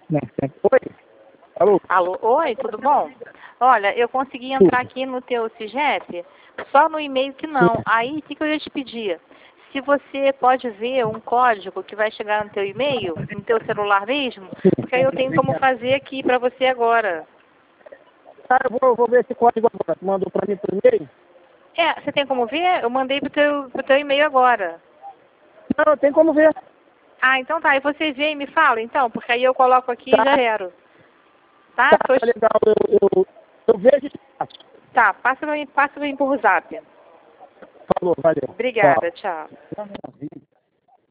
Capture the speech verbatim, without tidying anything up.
Oi? Alô? Alô, oi, tudo bom? Olha, eu consegui entrar aqui no teu CIGEP, só no e-mail que não. Aí, o que, que eu ia te pedir? Se você pode ver um código que vai chegar no teu e-mail, no teu celular mesmo, porque aí eu tenho como fazer aqui para você agora. Tá, eu vou, vou ver esse código agora. Tu mandou pra mim por e-mail? É, você tem como ver? Eu mandei pro teu, pro teu e-mail agora. Não, tem como ver. Ah, então tá. E você vê e me fala, então, porque aí eu coloco aqui Tá. e já quero. Tá? Tá, Tô... tá legal. Eu, eu, eu vejo e te passo. Tá, passa pra mim, passa pra mim por zap. Falou, valeu. Obrigada, tchau. Tchau.